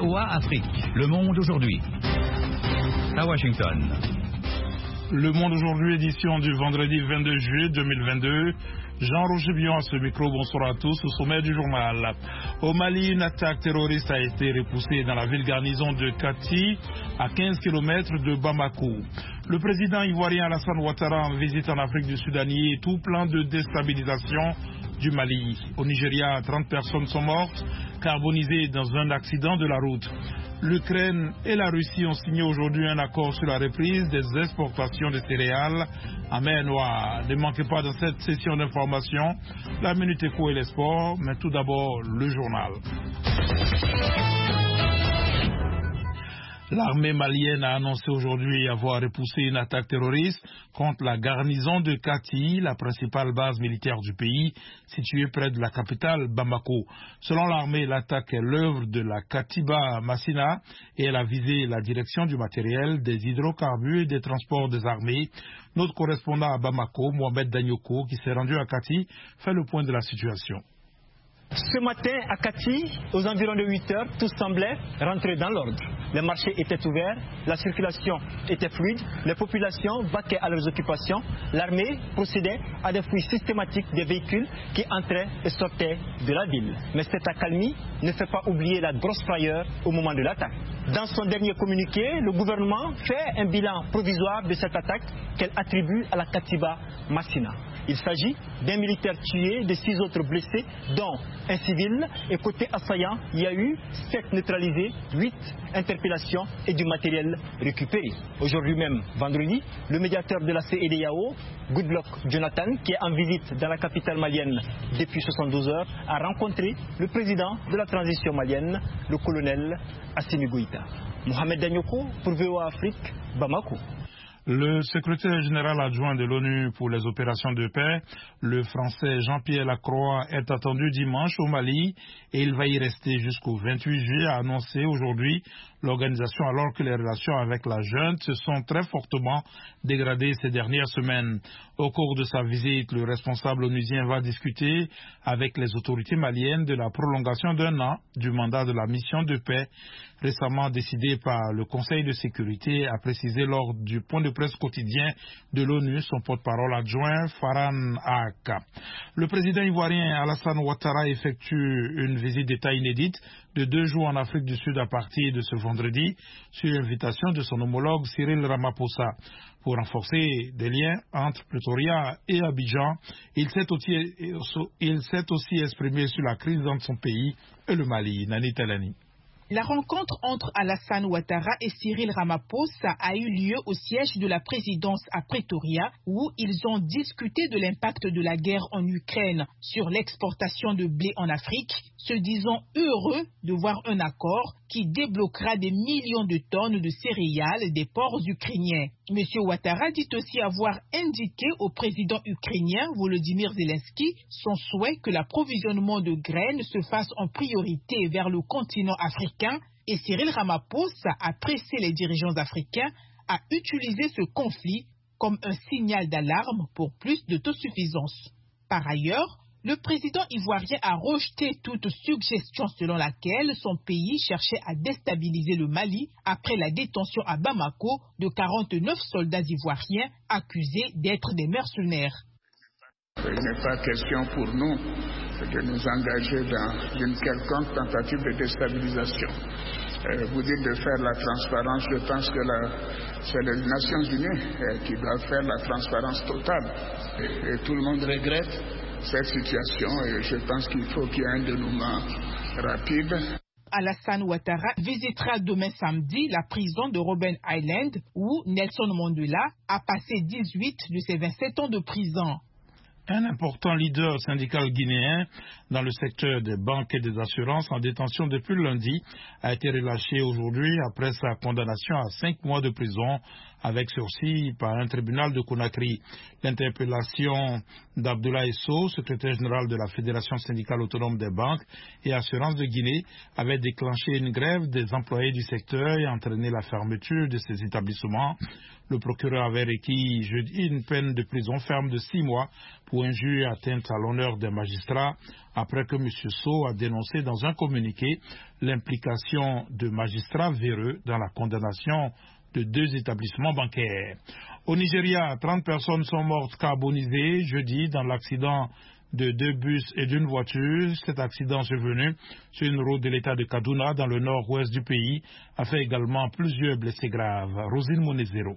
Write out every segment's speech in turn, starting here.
VOA Afrique, Le Monde aujourd'hui. À Washington. Le Monde aujourd'hui, édition du vendredi 22 juillet 2022. Jean-Roger Bion à ce micro, bonsoir à tous. Au sommet du journal. Au Mali, une attaque terroriste a été repoussée dans la ville garnison de Kati, à 15 km de Bamako. Le président ivoirien Alassane Ouattara en visite en Afrique du Sud a nié tout plan de déstabilisation du Mali. Au Nigeria, 30 personnes sont mortes, carbonisées dans un accident de la route. L'Ukraine et la Russie ont signé aujourd'hui un accord sur la reprise des exportations de céréales en mer Noire. Ne manquez pas dans cette session d'information la Minute Éco et les sports, mais tout d'abord le journal. L'armée malienne a annoncé aujourd'hui avoir repoussé une attaque terroriste contre la garnison de Kati, la principale base militaire du pays, située près de la capitale Bamako. Selon l'armée, l'attaque est l'œuvre de la Katiba Massina et elle a visé la direction du matériel, des hydrocarbures et des transports des armées. Notre correspondant à Bamako, Mohamed Danyoko, qui s'est rendu à Kati, fait le point de la situation. Ce matin, à Kati, aux environs de 8 heures, tout semblait rentrer dans l'ordre. Les marchés étaient ouverts, la circulation était fluide, les populations vaquaient à leurs occupations, l'armée procédait à des fouilles systématiques des véhicules qui entraient et sortaient de la ville. Mais cette accalmie ne fait pas oublier la grosse frayeur au moment de l'attaque. Dans son dernier communiqué, le gouvernement fait un bilan provisoire de cette attaque qu'elle attribue à la Katiba Massina. Il s'agit d'un militaire tué, de 6 autres blessés, dont un civil. Et côté assaillant, il y a eu 7 neutralisés, 8 interpellations et du matériel récupéré. Aujourd'hui même, vendredi, le médiateur de la CEDEAO, Goodluck Jonathan, qui est en visite dans la capitale malienne depuis 72 heures, a rencontré le président de la transition malienne, le colonel Assimi Goïta. Mohamed Danyoko pour VOA Afrique, Bamako. Le secrétaire général adjoint de l'ONU pour les opérations de paix, le français Jean-Pierre Lacroix, est attendu dimanche au Mali et il va y rester jusqu'au 28 juillet, a annoncé aujourd'hui l'organisation, alors que les relations avec la junte se sont très fortement dégradées ces dernières semaines. Au cours de sa visite, le responsable onusien va discuter avec les autorités maliennes de la prolongation d'1 an du mandat de la mission de paix récemment décidé par le Conseil de sécurité, a précisé lors du point de presse quotidien de l'ONU son porte-parole adjoint Farhan Ahaka. Le président ivoirien Alassane Ouattara effectue une visite d'État inédite de 2 jours en Afrique du Sud à partir de ce vendredi sur l'invitation de son homologue Cyril Ramaphosa. Pour renforcer des liens entre Pretoria et Abidjan, il s'est aussi exprimé sur la crise dans son pays et le Mali. Nani Talani. La rencontre entre Alassane Ouattara et Cyril Ramaphosa a eu lieu au siège de la présidence à Pretoria, où ils ont discuté de l'impact de la guerre en Ukraine sur l'exportation de blé en Afrique, se disant heureux de voir un accord qui débloquera des millions de tonnes de céréales des ports ukrainiens. M. Ouattara dit aussi avoir indiqué au président ukrainien Volodymyr Zelensky son souhait que l'approvisionnement de graines se fasse en priorité vers le continent africain et Cyril Ramaphosa a pressé les dirigeants africains à utiliser ce conflit comme un signal d'alarme pour plus d'autosuffisance. Par ailleurs, le président ivoirien a rejeté toute suggestion selon laquelle son pays cherchait à déstabiliser le Mali après la détention à Bamako de 49 soldats ivoiriens accusés d'être des mercenaires. Il n'est pas question pour nous de nous engager dans une quelconque tentative de déstabilisation. Vous dites de faire la transparence, je pense que c'est les Nations Unies qui doivent faire la transparence totale. Et tout le monde regrette cette situation et je pense qu'il faut qu'il y ait un dénouement rapide. Alassane Ouattara visitera demain samedi la prison de Robben Island où Nelson Mandela a passé 18 de ses 27 ans de prison. Un important leader syndical guinéen dans le secteur des banques et des assurances en détention depuis le lundi a été relâché aujourd'hui après sa condamnation à 5 mois de prison avec sursis par un tribunal de Conakry. L'interpellation d'Abdoulaye Sow, secrétaire général de la Fédération syndicale autonome des banques et assurances de Guinée, avait déclenché une grève des employés du secteur et entraîné la fermeture de ces établissements. Le procureur avait requis jeudi une peine de prison ferme de 6 mois pour injure et atteinte à l'honneur des magistrats après que M. Sow a dénoncé dans un communiqué l'implication de magistrats véreux dans la condamnation de 2 établissements bancaires. Au Nigeria, 30 personnes sont mortes carbonisées jeudi dans l'accident de 2 bus et d'une voiture. Cet accident survenu sur une route de l'état de Kaduna dans le nord-ouest du pays a fait également plusieurs blessés graves. Rosine Monezero.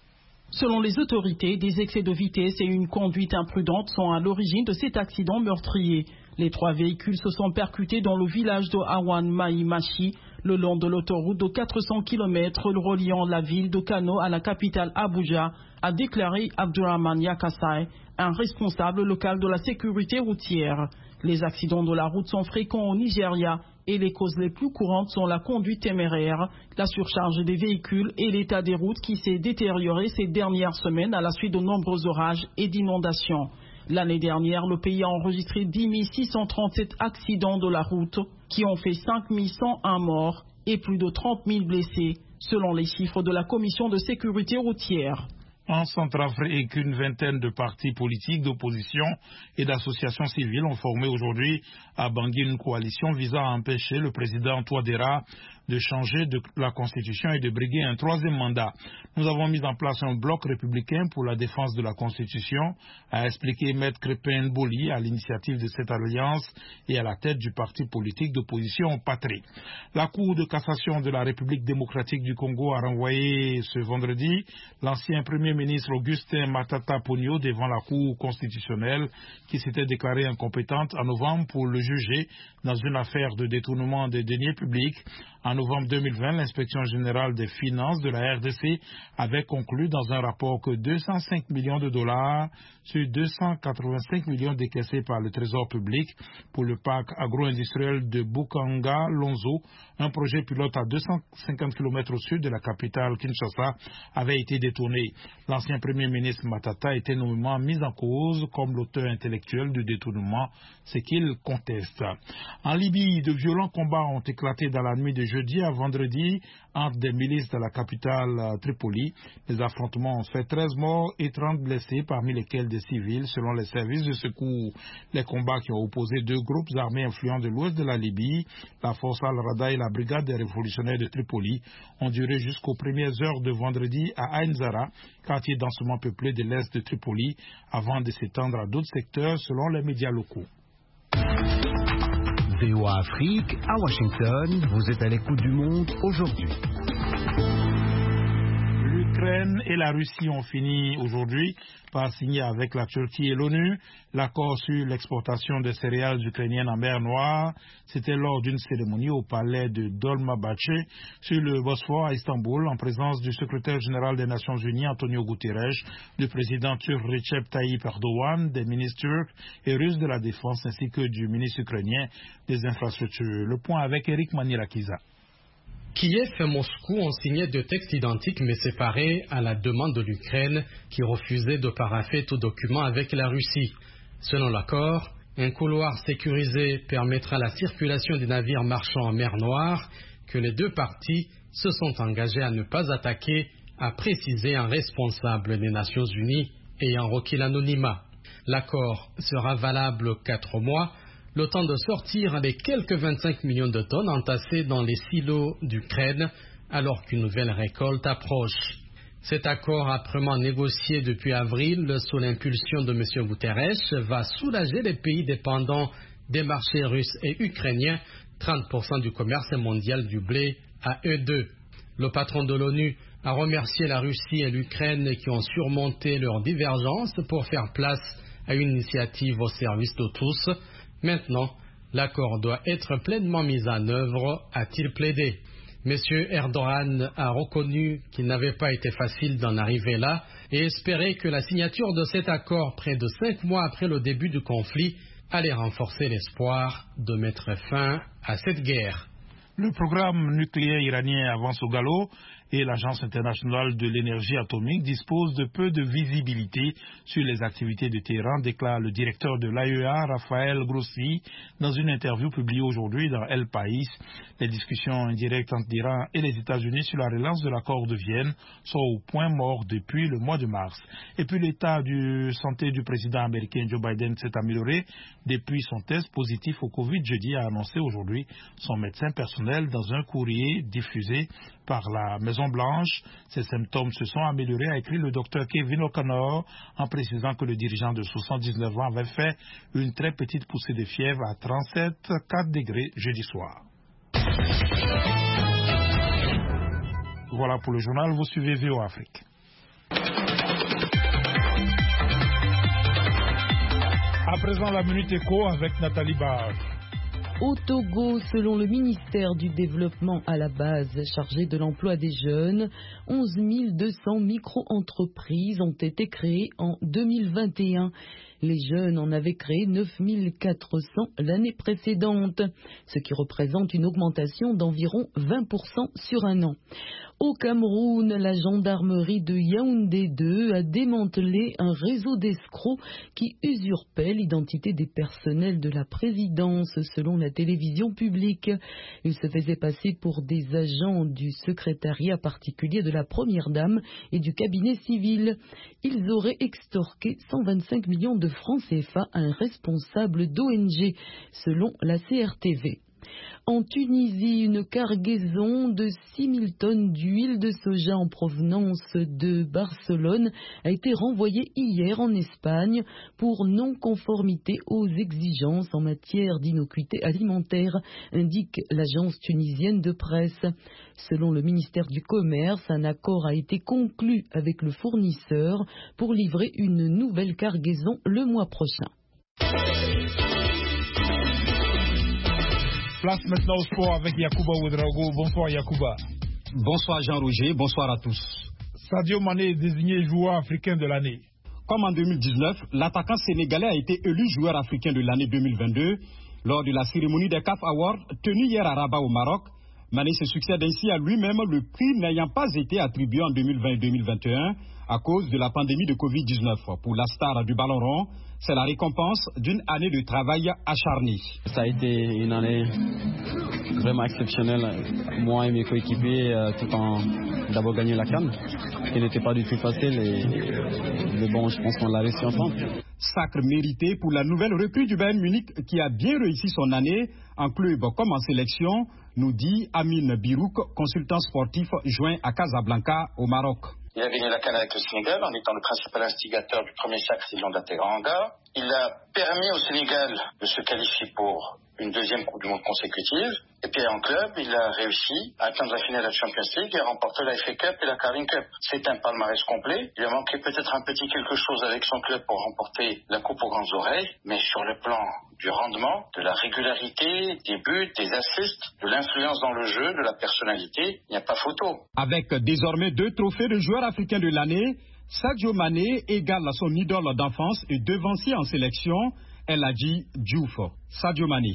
Selon les autorités, des excès de vitesse et une conduite imprudente sont à l'origine de cet accident meurtrier. Les 3 véhicules se sont percutés dans le village de Awan Maïmachi, le long de l'autoroute de 400 km reliant la ville de Kano à la capitale Abuja, a déclaré Abdurrahman Yakasai, un responsable local de la sécurité routière. Les accidents de la route sont fréquents au Nigeria et les causes les plus courantes sont la conduite téméraire, la surcharge des véhicules et l'état des routes qui s'est détérioré ces dernières semaines à la suite de nombreux orages et d'inondations. L'année dernière, le pays a enregistré 10 637 accidents de la route qui ont fait 5 101 morts et plus de 30 000 blessés, selon les chiffres de la Commission de sécurité routière. En Centrafrique, une vingtaine de partis politiques d'opposition et d'associations civiles ont formé aujourd'hui à Bangui une coalition visant à empêcher le président Touadéra de changer la Constitution et de briguer un 3e mandat. Nous avons mis en place un bloc républicain pour la défense de la Constitution, a expliqué Maître Crépin Boli à l'initiative de cette alliance et à la tête du parti politique d'opposition Patrie. La Cour de cassation de la République démocratique du Congo a renvoyé ce vendredi l'ancien Premier ministre Augustin Matata Ponyo devant la Cour constitutionnelle qui s'était déclarée incompétente en novembre pour le juger dans une affaire de détournement des deniers publics. En novembre 2020, l'inspection générale des finances de la RDC avait conclu dans un rapport que 205 millions de dollars sur 285 millions décaissés par le Trésor public pour le parc agro-industriel de Bukanga-Lonzo, un projet pilote à 250 km au sud de la capitale Kinshasa, avait été détourné. L'ancien Premier ministre Matata était nommément mis en cause comme l'auteur intellectuel du détournement, ce qu'il conteste. En Libye, de violents combats ont éclaté dans la nuit de jeudi à vendredi entre des milices de la capitale Tripoli. Les affrontements ont fait 13 morts et 30 blessés, parmi lesquels des civils, selon les services de secours. Les combats qui ont opposé 2 groupes armés influents de l'ouest de la Libye, la force Al-Rada et la brigade des révolutionnaires de Tripoli, ont duré jusqu'aux premières heures de vendredi à Ain Zara, quartier densément peuplé de l'est de Tripoli, avant de s'étendre à d'autres secteurs selon les médias locaux. VOA Afrique, à Washington, vous êtes à l'écoute du monde aujourd'hui. L'Ukraine et la Russie ont fini aujourd'hui par signer avec la Turquie et l'ONU l'accord sur l'exportation de céréales ukrainiennes en mer Noire. C'était lors d'une cérémonie au palais de Dolmabahçe sur le Bosphore à Istanbul en présence du secrétaire général des Nations Unies Antonio Guterres, du président turc Recep Tayyip Erdogan, des ministres turcs et russes de la Défense ainsi que du ministre ukrainien des Infrastructures. Le point avec Eric Manirakiza. Kiev et Moscou ont signé 2 textes identiques mais séparés à la demande de l'Ukraine qui refusait de parapher tout document avec la Russie. Selon l'accord, un couloir sécurisé permettra la circulation des navires marchands en mer Noire que les 2 parties se sont engagées à ne pas attaquer, a précisé un responsable des Nations Unies ayant requis l'anonymat. L'accord sera valable 4 mois, le temps de sortir les quelques 25 millions de tonnes entassées dans les silos d'Ukraine alors qu'une nouvelle récolte approche. Cet accord âprement négocié depuis avril sous l'impulsion de M. Guterres va soulager les pays dépendants des marchés russes et ukrainiens, 30% du commerce mondial du blé à eux deux. Le patron de l'ONU a remercié la Russie et l'Ukraine qui ont surmonté leurs divergences pour faire place à une initiative au service de tous. Maintenant, l'accord doit être pleinement mis en œuvre, a-t-il plaidé. M. Erdogan a reconnu qu'il n'avait pas été facile d'en arriver là et espérait que la signature de cet accord près de 5 mois après le début du conflit allait renforcer l'espoir de mettre fin à cette guerre. Le programme nucléaire iranien avance au galop et l'Agence internationale de l'énergie atomique disposent de peu de visibilité sur les activités de Téhéran, déclare le directeur de l'AEA, Raphaël Grossi, dans une interview publiée aujourd'hui dans El País. Les discussions indirectes entre l'Iran et les États-Unis sur la relance de l'accord de Vienne sont au point mort depuis le mois de mars. Et puis l'état de santé du président américain Joe Biden s'est amélioré depuis son test positif au Covid jeudi, a annoncé aujourd'hui son médecin personnel dans un courrier diffusé par la Maison-Blanche. Ses symptômes se sont améliorés, a écrit le docteur Kevin O'Connor, en précisant que le dirigeant de 79 ans avait fait une très petite poussée de fièvre à 37,4 degrés jeudi soir. Voilà pour le journal, vous suivez VOA Afrique. À présent, la Minute Éco avec Nathalie Barre. Au Togo, selon le ministère du Développement à la base chargé de l'emploi des jeunes, 11 200 micro-entreprises ont été créées en 2021. Les jeunes en avaient créé 9 400 l'année précédente, ce qui représente une augmentation d'environ 20% sur un an. Au Cameroun, la gendarmerie de Yaoundé 2 a démantelé un réseau d'escrocs qui usurpait l'identité des personnels de la présidence, selon la télévision publique. Ils se faisaient passer pour des agents du secrétariat particulier de la première dame et du cabinet civil. Ils auraient extorqué 125 millions de francs CFA à un responsable d'ONG, selon la CRTV. En Tunisie, une cargaison de 6 000 tonnes d'huile de soja en provenance de Barcelone a été renvoyée hier en Espagne pour non-conformité aux exigences en matière d'innocuité alimentaire, indique l'agence tunisienne de presse. Selon le ministère du Commerce, un accord a été conclu avec le fournisseur pour livrer une nouvelle cargaison le mois prochain. Place maintenant au sport avec Yacouba Ouedraogo. Bonsoir Yacouba. Bonsoir Jean-Roger, bonsoir à tous. Sadio Mané est désigné joueur africain de l'année. Comme en 2019, l'attaquant sénégalais a été élu joueur africain de l'année 2022 lors de la cérémonie des CAF Awards tenue hier à Rabat au Maroc. Mané se succède ainsi à lui-même, le prix n'ayant pas été attribué en 2020 et 2021 à cause de la pandémie de Covid-19. Pour la star du ballon rond, c'est la récompense d'une année de travail acharné. Ça a été une année vraiment exceptionnelle. Moi et mes coéquipiers, tout en d'abord gagné la CAN, qui n'était pas du tout facile. Mais bon, je pense qu'on l'a réussi ensemble. Sacre mérité pour la nouvelle recrue du Bayern Munich qui a bien réussi son année en club comme en sélection, nous dit Amine Birouk, consultant sportif joint à Casablanca au Maroc. Il a gagné la CAN avec le Sénégal en étant le principal instigateur du premier sacre Lion de la Teranga. Il a permis au Sénégal de se qualifier pour une deuxième Coupe du Monde consécutive. Et puis en club, il a réussi à atteindre la finale de la Champions League et à remporter la FA Cup et la Carling Cup. C'est un palmarès complet. Il a manqué peut-être un petit quelque chose avec son club pour remporter la Coupe aux grandes oreilles. Mais sur le plan du rendement, de la régularité, des buts, des assists, de l'influence dans le jeu, de la personnalité, il n'y a pas photo. Avec désormais 2 trophées de joueur africain de l'année, Sadio Mané égale à son idole d'enfance et devancier en sélection, El Hadji Diouf. Sadio Mané.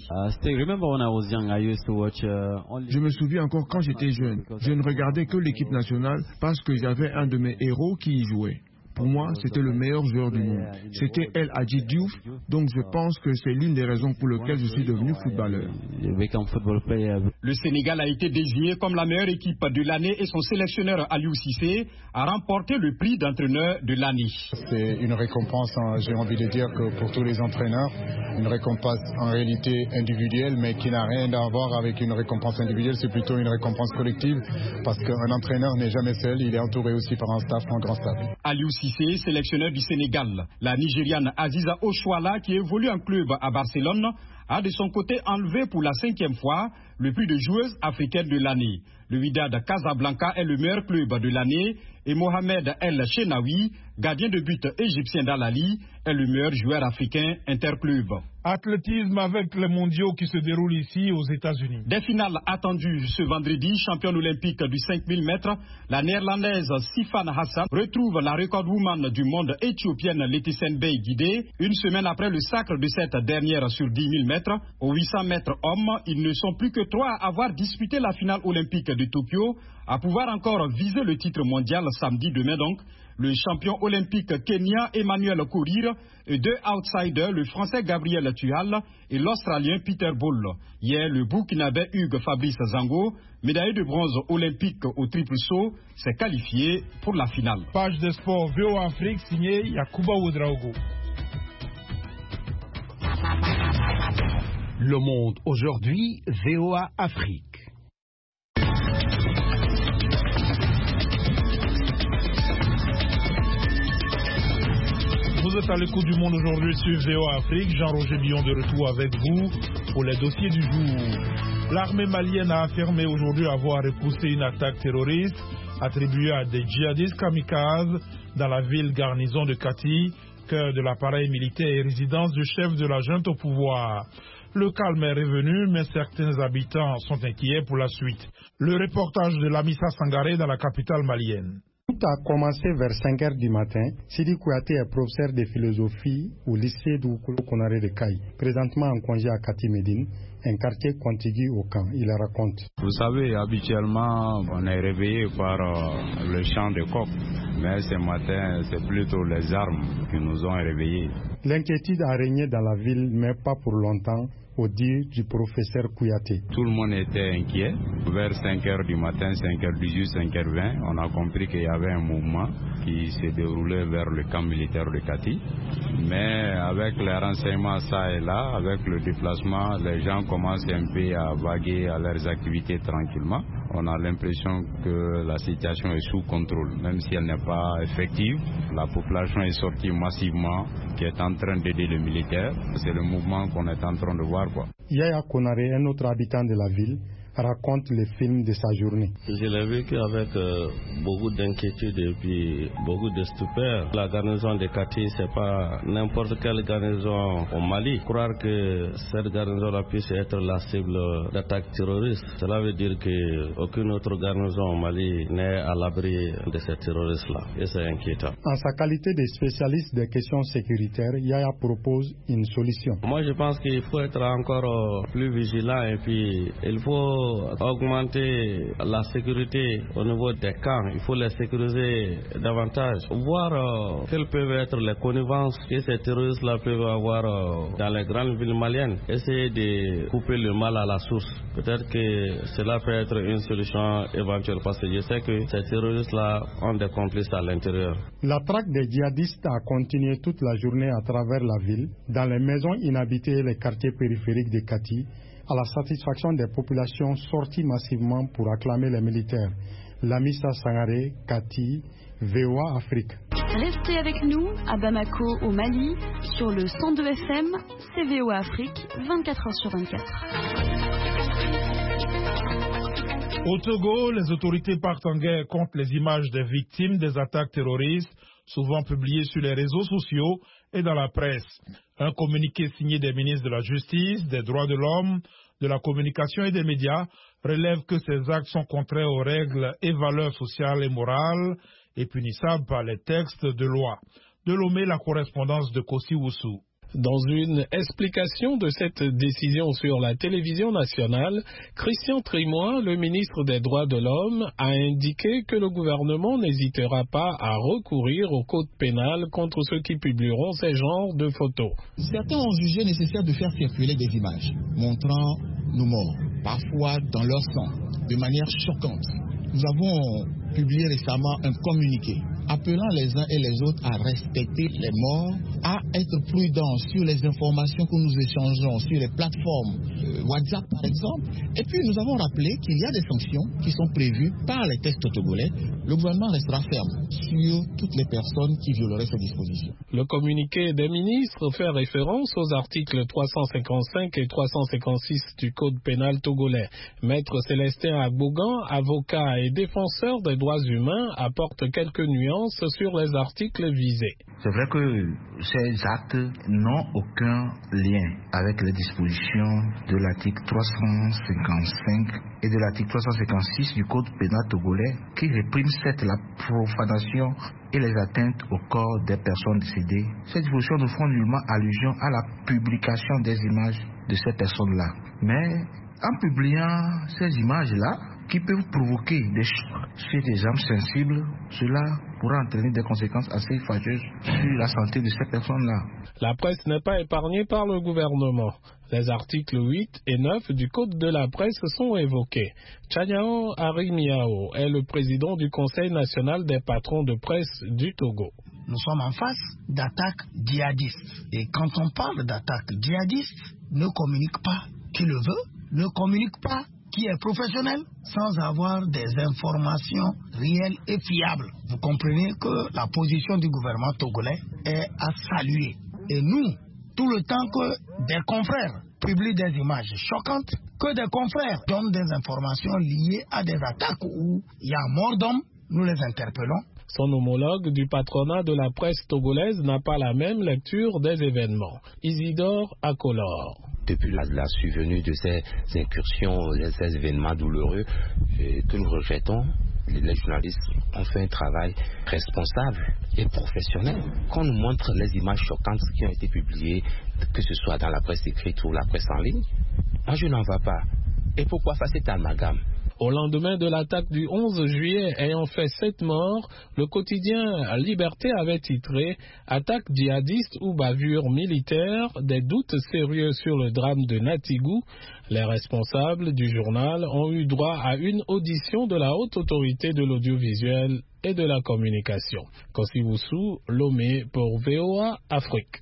Je me souviens encore quand j'étais jeune. Je ne regardais que l'équipe nationale parce que j'avais un de mes héros qui y jouait. Pour moi, c'était le meilleur joueur du monde. C'était El Hadji Diouf, donc je pense que c'est l'une des raisons pour lesquelles je suis devenu footballeur. Le Sénégal a été désigné comme la meilleure équipe de l'année et son sélectionneur Aliou Cissé a remporté le prix d'entraîneur de l'année. C'est une récompense, j'ai envie de dire que pour tous les entraîneurs, une récompense en réalité individuelle, mais qui n'a rien à voir avec une récompense individuelle, c'est plutôt une récompense collective, parce qu'un entraîneur n'est jamais seul, il est entouré aussi par un staff, un grand staff. Aliou Cissé, sélectionneur du Sénégal. La Nigériane Aziza Oshwala, qui évolue en club à Barcelone, a de son côté enlevé pour la 5e fois le prix de joueuse africaine de l'année. Le Wydad Casablanca est le meilleur club de l'année et Mohamed El Chenaoui, gardien de but égyptien d'Al Ahly, est le meilleur joueur africain interclub. Athlétisme avec les mondiaux qui se déroulent ici aux États-Unis. Des finales attendues ce vendredi, championne olympique du 5000 mètres, la néerlandaise Sifan Hassan retrouve la recordwoman du monde éthiopienne Letisen Bey Guidé. Une semaine après le sacre de cette dernière sur 10 000 mètres, aux 800 mètres hommes, ils ne sont plus que 3 à avoir disputé la finale olympique de Tokyo, à pouvoir encore viser le titre mondial samedi demain donc. Le champion olympique kenyan Emmanuel Korir et 2 outsiders, le français Gabriel Tuhal et l'australien Peter Bol. Hier, le burkinabé Hugues Fabrice Zango, médaillé de bronze olympique au triple saut, s'est qualifié pour la finale. Page de sport VOA Afrique signée Yakuba Ouedraogo. Le Monde aujourd'hui, VOA Afrique. Vous êtes à l'écoute du Monde aujourd'hui sur VOA Afrique. Jean-Roger Billon de retour avec vous pour les dossiers du jour. L'armée malienne a affirmé aujourd'hui avoir repoussé une attaque terroriste attribuée à des djihadistes kamikazes dans la ville garnison de Kati, cœur de l'appareil militaire et résidence du chef de la junte au pouvoir. Le calme est revenu, mais certains habitants sont inquiets pour la suite. Le reportage de Lamissa Sangaré dans la capitale malienne. Tout a commencé vers 5 h du matin. Sidi Kouyaté est professeur de philosophie au lycée d'Oukolo Konaré de Caille, présentement en congé à Kati Médine, un quartier contigu au camp. Il raconte. Vous savez, habituellement, on est réveillé par le chant de coq, mais ce matin, c'est plutôt les armes qui nous ont réveillés. L'inquiétude a régné dans la ville, mais pas pour longtemps, au dire du professeur Kouyaté. Tout le monde était inquiet. Vers 5 h du matin, 5 h du jour, 5 h 20, on a compris qu'il y avait un mouvement qui se déroulait vers le camp militaire de Kati. Mais avec les renseignements ça et là, avec le déplacement, les gens commencent un peu à vaguer à leurs activités tranquillement. On a l'impression que la situation est sous contrôle, même si elle n'est pas effective. La population est sortie massivement, qui est en train d'aider les militaires. C'est le mouvement qu'on est en train de voir, quoi. Yaya Konaré, un autre habitant de la ville, raconte les films de sa journée. Je l'ai vécu avec beaucoup d'inquiétude et puis beaucoup de stupeur. La garnison de Kati, c'est pas n'importe quelle garnison au Mali. Croire que cette garnison puisse être la cible d'attaques terroristes, cela veut dire qu'aucune autre garnison au Mali n'est à l'abri de ces terroristes-là. Et c'est inquiétant. En sa qualité de spécialiste des questions sécuritaires, Yaya propose une solution. Moi, je pense qu'il faut être encore plus vigilant et puis il faut augmenter la sécurité au niveau des camps. Il faut les sécuriser davantage. Voir quelles peuvent être les connivences que ces terroristes-là peuvent avoir dans les grandes villes maliennes. Essayer de couper le mal à la source. Peut-être que cela peut être une solution éventuelle parce que je sais que ces terroristes-là ont des complices à l'intérieur. La traque des djihadistes a continué toute la journée à travers la ville, dans les maisons inhabitées et les quartiers périphériques de Kati, à la satisfaction des populations sorties massivement pour acclamer les militaires. Lamissa Sangaré, Kati, VOA Afrique. Restez avec nous à Bamako au Mali sur le 102 FM, c'est VOA Afrique, 24 h sur 24. Au Togo, les autorités partent en guerre contre les images des victimes des attaques terroristes, souvent publiées sur les réseaux sociaux et dans la presse. Un communiqué signé des ministres de la Justice, des Droits de l'Homme, de la Communication et des Médias relève que ces actes sont contraires aux règles et valeurs sociales et morales et punissables par les textes de loi. De Lomé, la correspondance de Kossi Oussou. Dans une explication de cette décision sur la télévision nationale, Christian Trimois, le ministre des Droits de l'Homme, a indiqué que le gouvernement n'hésitera pas à recourir au code pénal contre ceux qui publieront ces genres de photos. Certains ont jugé nécessaire de faire circuler des images montrant nos morts, parfois dans leur sang, de manière choquante. Nous avons publié récemment un communiqué appelant les uns et les autres à respecter les morts, à être prudents sur les informations que nous échangeons sur les plateformes WhatsApp par exemple. Et puis nous avons rappelé qu'il y a des sanctions qui sont prévues par les textes togolais. Le gouvernement restera ferme sur toutes les personnes qui violeraient ces dispositions. Le communiqué des ministres fait référence aux articles 355 et 356 du Code pénal togolais. Maître Célestin Agbogan, avocat et défenseur des droits humains, apporte quelques nuances sur les articles visés. C'est vrai que ces actes n'ont aucun lien avec les dispositions de l'article 355 et de l'article 356 du Code pénal togolais qui répriment certes la profanation et les atteintes au corps des personnes décédées. Ces dispositions ne font nullement allusion à la publication des images de ces personnes-là. Mais en publiant ces images-là, qui peuvent provoquer des chocs chez des âmes sensibles, cela pourra entraîner des conséquences assez fâcheuses sur la santé de ces personnes-là. La presse n'est pas épargnée par le gouvernement. Les articles 8 et 9 du Code de la presse sont évoqués. Tchanyao Arimiao est le président du Conseil national des patrons de presse du Togo. Nous sommes en face d'attaques djihadistes. Et quand on parle d'attaques djihadistes, ne communique pas qui le veut, ne communique pas qui est professionnel sans avoir des informations réelles et fiables. Vous comprenez que la position du gouvernement togolais est à saluer. Et nous, tout le temps que des confrères publient des images choquantes, que des confrères donnent des informations liées à des attaques où il y a mort d'hommes, nous les interpellons. Son homologue du patronat de la presse togolaise n'a pas la même lecture des événements. Isidore Akolor. Depuis la survenue de ces incursions, ces événements douloureux que nous regrettons, les journalistes ont fait un travail responsable et professionnel. Qu'on nous montre les images choquantes qui ont été publiées, que ce soit dans la presse écrite ou la presse en ligne, moi je n'en vois pas. Et pourquoi faire cet amalgame? Au lendemain de l'attaque du 11 juillet ayant fait 7 morts, le quotidien Liberté avait titré « Attaque djihadiste ou bavure militaire, des doutes sérieux sur le drame de Natigou ». Les responsables du journal ont eu droit à une audition de la haute autorité de l'audiovisuel et de la communication. Kossi-Boussou, Lomé pour VOA Afrique.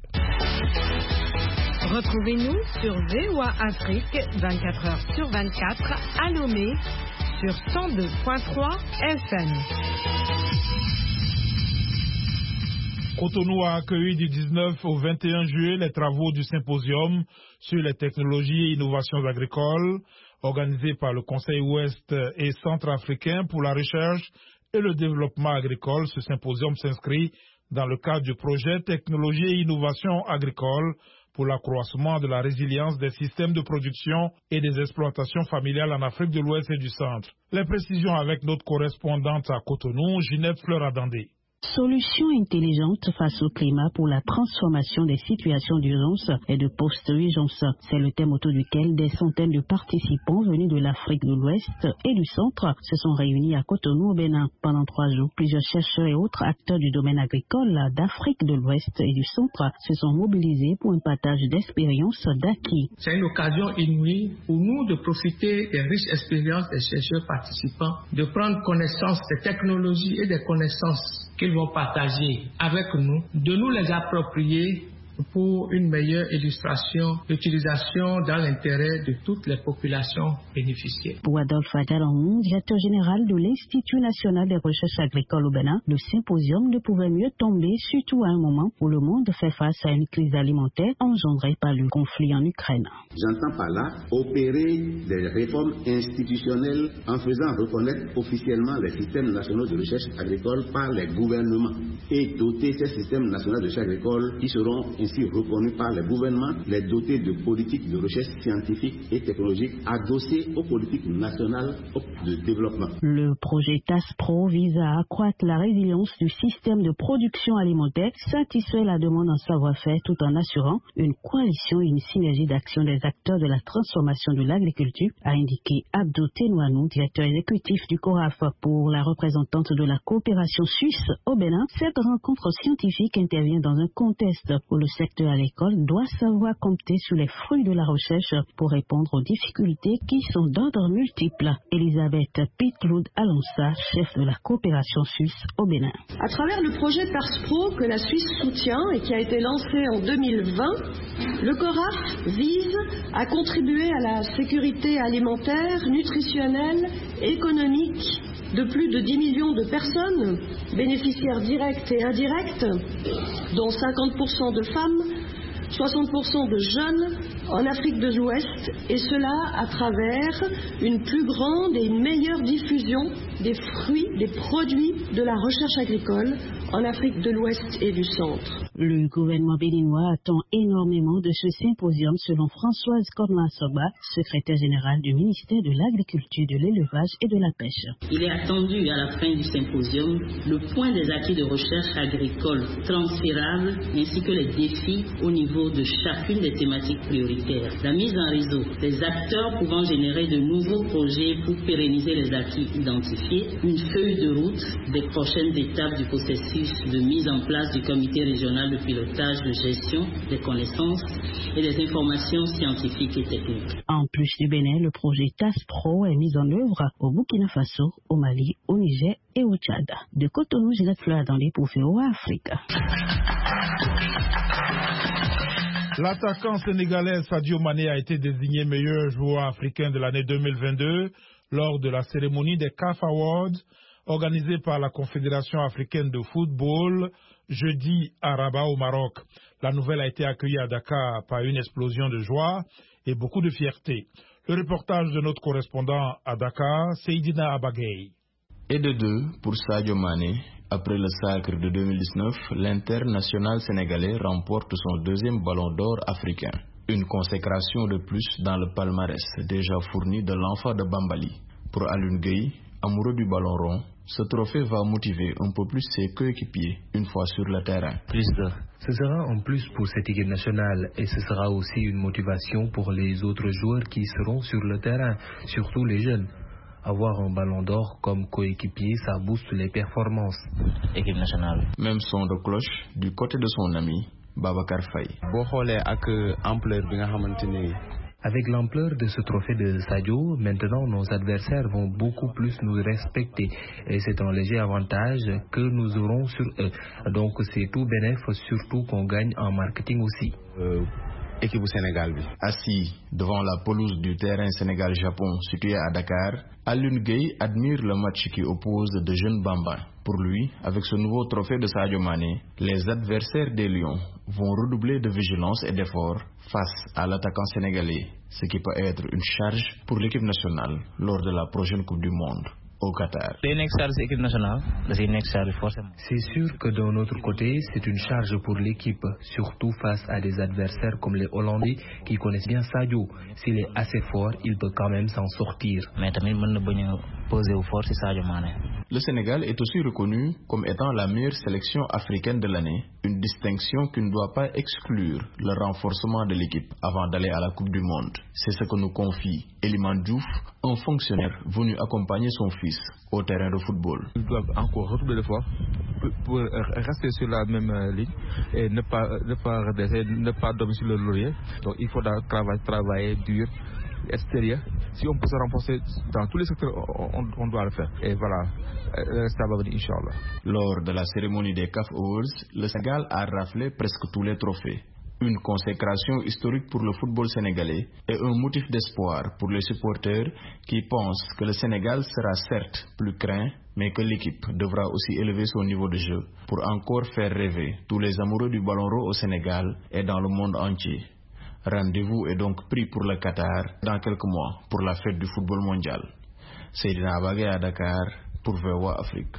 Retrouvez-nous sur VOA Afrique 24h sur 24 à Lomé sur 102.3 FM. Cotonou a accueilli du 19 au 21 juillet les travaux du symposium sur les technologies et innovations agricoles organisé par le Conseil ouest et centrafricain pour la recherche et le développement agricole. Ce symposium s'inscrit dans le cadre du projet Technologie et innovation agricole pour l'accroissement de la résilience des systèmes de production et des exploitations familiales en Afrique de l'Ouest et du Centre. Les précisions avec notre correspondante à Cotonou, Ginette Fleur-Adandé. Solutions intelligentes face au climat pour la transformation des situations d'urgence et de post-urgence. C'est le thème autour duquel des centaines de participants venus de l'Afrique de l'Ouest et du Centre se sont réunis à Cotonou au Bénin. Pendant 3 jours, plusieurs chercheurs et autres acteurs du domaine agricole d'Afrique de l'Ouest et du Centre se sont mobilisés pour un partage d'expériences d'acquis. C'est une occasion inouïe pour nous de profiter des riches expériences des chercheurs participants, de prendre connaissance des technologies et des connaissances qu'ils vont partager avec nous, de nous les approprier pour une meilleure illustration d'utilisation dans l'intérêt de toutes les populations bénéficiaires. Pour Adolphe Agaramou, directeur général de l'Institut national des recherches agricoles au Bénin, le symposium ne pouvait mieux tomber, surtout à un moment où le monde fait face à une crise alimentaire engendrée par le conflit en Ukraine. J'entends par là opérer des réformes institutionnelles en faisant reconnaître officiellement les systèmes nationaux de recherche agricole par les gouvernements et doter ces systèmes nationaux de recherche agricole qui seront ainsi reconnus par les gouvernements, les dotés de politiques de recherche scientifique et technologique adossées aux politiques nationales de développement. Le projet TASPRO vise à accroître la résilience du système de production alimentaire, satisfaire la demande en savoir-faire tout en assurant une coalition et une synergie d'action des acteurs de la transformation de l'agriculture, a indiqué Abdou Tenouanou, directeur exécutif du CORAF. Pour la représentante de la coopération suisse au Bénin, cette rencontre scientifique intervient dans un contexte où le secteur agricole doit savoir compter sur les fruits de la recherche pour répondre aux difficultés qui sont d'ordre multiple. Elisabeth Pitloud Alonsa, chef de la coopération suisse au Bénin. À travers le projet TASPRO que la Suisse soutient et qui a été lancé en 2020, le CORAF vise à contribuer à la sécurité alimentaire, nutritionnelle, économique de plus de 10 millions de personnes, bénéficiaires directes et indirectes, dont 50% de femmes, 60% de jeunes en Afrique de l'Ouest, et cela à travers une plus grande et une meilleure diffusion des fruits, des produits de la recherche agricole en Afrique de l'Ouest et du Centre. Le gouvernement béninois attend énormément de ce symposium selon Françoise Korma-Soba, secrétaire générale du ministère de l'Agriculture, de l'Élevage et de la Pêche. Il est attendu à la fin du symposium le point des acquis de recherche agricole transférables ainsi que les défis au niveau de chacune des thématiques prioritaires. La mise en réseau des acteurs pouvant générer de nouveaux projets pour pérenniser les acquis identifiés, une feuille de route des prochaines étapes du processus de mise en place du comité régional de pilotage de gestion des connaissances et des informations scientifiques et techniques. En plus du Bénin, le projet TASPRO est mis en œuvre au Burkina Faso, au Mali, au Niger et au Tchad. De Cotonou, Ginette Fleur dans les pour VOA Afrique. L'attaquant sénégalais Sadio Mané a été désigné meilleur joueur africain de l'année 2022 lors de la cérémonie des CAF Awards organisée par la Confédération africaine de football jeudi à Rabat au Maroc. La nouvelle a été accueillie à Dakar par une explosion de joie et beaucoup de fierté. Le reportage de notre correspondant à Dakar, Seydina Abagay. Et de 2 pour Sadio Mané. Après le sacre de 2019, l'international sénégalais remporte son deuxième ballon d'or africain. Une consécration de plus dans le palmarès déjà fourni de l'enfant de Bambali. Pour Alioune Gueye, amoureux du ballon rond, ce trophée va motiver un peu plus ses coéquipiers une fois sur le terrain. Ce sera en plus pour cette équipe nationale et ce sera aussi une motivation pour les autres joueurs qui seront sur le terrain, surtout les jeunes. Avoir un ballon d'or comme coéquipier, ça booste les performances. Équipe nationale. Même son de cloche du côté de son ami, Babacar Faye. Avec l'ampleur de ce trophée de Sadio, maintenant nos adversaires vont beaucoup plus nous respecter et c'est un léger avantage que nous aurons sur eux. Donc c'est tout bénéf, surtout qu'on gagne en marketing aussi. Équipe du Sénégal. Assis devant la pelouse du terrain Sénégal-Japon situé à Dakar, Alioune Gueye admire le match qui oppose de jeunes bambins. Pour lui, avec ce nouveau trophée de Sadio Mané, les adversaires des Lions vont redoubler de vigilance et d'efforts face à l'attaquant sénégalais, ce qui peut être une charge pour l'équipe nationale lors de la prochaine Coupe du Monde au Qatar. C'est sûr que d'un autre côté, c'est une charge pour l'équipe, surtout face à des adversaires comme les Hollandais qui connaissent bien Sadio. S'il est assez fort, il peut quand même s'en sortir. Le Sénégal est aussi reconnu comme étant la meilleure sélection africaine de l'année, une distinction qui ne doit pas exclure le renforcement de l'équipe avant d'aller à la Coupe du Monde. C'est ce que nous confie Eliman Diouf, un fonctionnaire venu accompagner son fils au terrain de football. Ils doivent encore redoubler d'efforts pour rester sur la même ligne et ne pas dormir sur le laurier. Donc il faudra travailler dur, extérieur. Si on peut se renforcer dans tous les secteurs, on doit le faire. Et voilà, ça va venir, Inch'Allah. Lors de la cérémonie des CAF Awards, le Sénégal a raflé presque tous les trophées. Une consécration historique pour le football sénégalais et un motif d'espoir pour les supporters qui pensent que le Sénégal sera certes plus craint, mais que l'équipe devra aussi élever son niveau de jeu pour encore faire rêver tous les amoureux du ballon rond au Sénégal et dans le monde entier. Rendez-vous est donc pris pour le Qatar dans quelques mois pour la fête du football mondial. Seydina Abagay à Dakar pour VOA Afrique.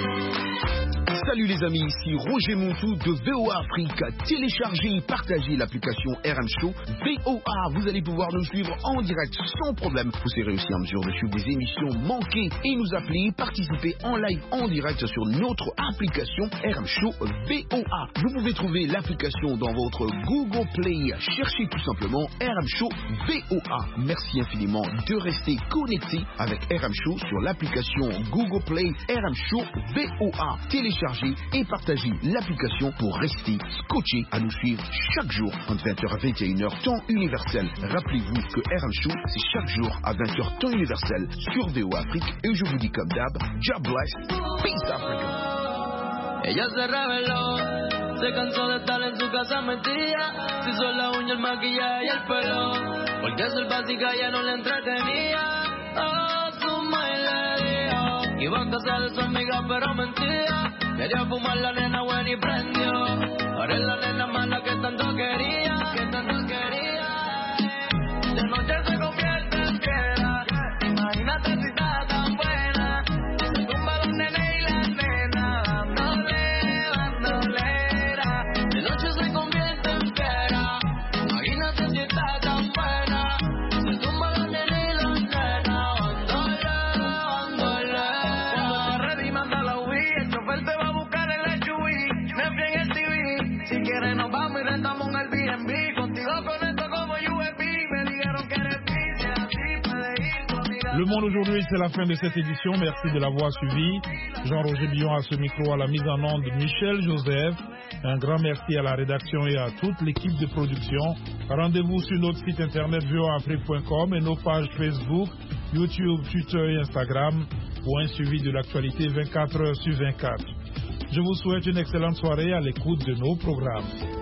Salut les amis, ici Roger Montou de VOA Afrique. Téléchargez et partagez l'application RM Show VOA. Vous allez pouvoir nous suivre en direct sans problème. Vous serez aussi en mesure de suivre des émissions manquées et nous appeler, participer en live en direct sur notre application RM Show VOA. Vous pouvez trouver l'application dans votre Google Play. Cherchez tout simplement RM Show VOA. Merci infiniment de rester connecté avec RM Show sur l'application Google Play RM Show VOA. Téléchargez et partagez l'application pour rester scotché à nous suivre chaque jour entre 20h à 21h temps universel. Rappelez-vous que RM Show c'est chaque jour à 20h temps universel sur VOA Afrique et je vous dis comme d'hab, God bless, peace Africa. Ella se rebeló, se cansó de estar en su casa metida, se hizo la uña, el maquillaje y el pelo, porque ser básica ya no le entretenía. Oh, su madre le dijo que iba a casar de su amiga pero mentira. Quería fumar la nena buena y prendió. Ahora es la nena mala que tanto quería. De noche se convierte en piedra. Imagínate si está tan buena. Se tumba los nenes y la nena dándole Le Monde aujourd'hui, c'est la fin de cette édition. Merci de l'avoir suivi. Jean-Roger Billon à ce micro, à la mise en onde Michel Joseph. Un grand merci à la rédaction et à toute l'équipe de production. Rendez-vous sur notre site internet voaafrique.com et nos pages Facebook, YouTube, Twitter et Instagram pour un suivi de l'actualité 24 heures sur 24. Je vous souhaite une excellente soirée à l'écoute de nos programmes.